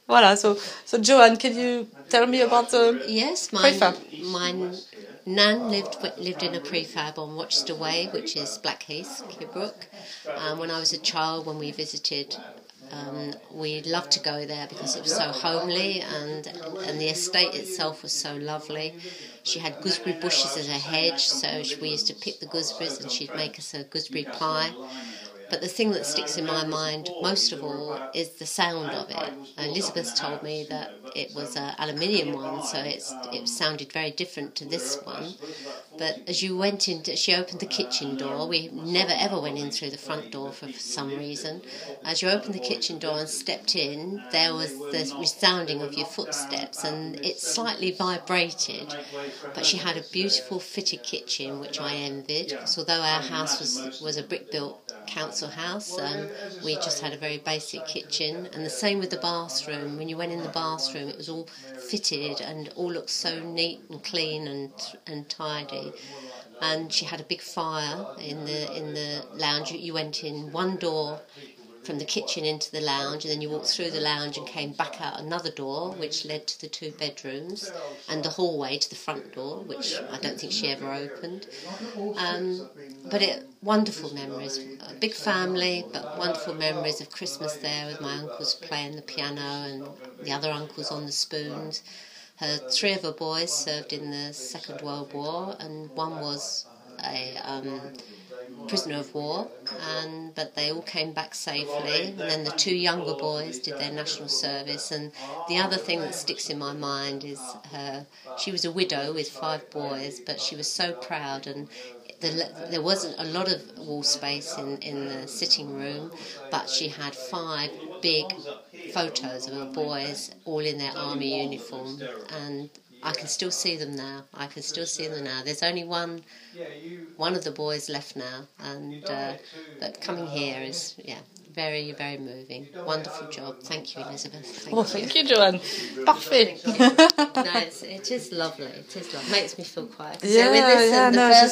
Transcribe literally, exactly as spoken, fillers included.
Voilà, so, so Joanne, can you tell me about the yes, my, prefab? My nan lived lived in a prefab on Rochester Way, which is Blackheath, Kidbrooke. Um, when I was a child, when we visited, um, we loved to go there because it was so homely, and and the estate itself was so lovely. She had gooseberry bushes as a hedge, so we used to pick the gooseberries and she'd make us a gooseberry pie. But the thing that sticks in my mind most of all is the sound of it. Elizabeth told me that it was an aluminium one, so it's, it sounded very different to this one. But as you went into, she opened the kitchen door. We never ever went in through the front door for some reason. As you opened the kitchen door and stepped in, there was the resounding of your footsteps, and it slightly vibrated. But she had a beautiful fitted kitchen, which I envied, because although our house was, was a brick-built council house, um, we just had a very basic kitchen. And the same with the bathroom. When you went in the bathroom, it was all fitted and all looked so neat and clean and and tidy. And she had a big fire in the in the lounge. You went in one door from the kitchen into the lounge, and then you walked through the lounge and came back out another door which led to the two bedrooms and the hallway to the front door, which I don't think she ever opened. Um, but it wonderful memories, a big family, but wonderful memories of Christmas there with my uncles playing the piano and the other uncles on the spoons. Her three of her boys served in the Second World War, and one was a um, prisoner of war, and but they all came back safely. And then the two younger boys did their national service. And the other thing that sticks in my mind is her. She was a widow with five boys, but she was so proud, and the, there wasn't a lot of wall space in, in the sitting room, but she had five big photos of her boys all in their army uniform, and I can still see them now. I can still see them now. There's only one one of the boys left now, and uh, but coming here is, yeah, very, very moving. Wonderful job. Thank you, Elizabeth. Thank oh, you. thank you, Joanne. Parfait. No, it's, it is lovely. It is lovely. It makes me feel quiet. Yeah, so with this yeah, and the no, first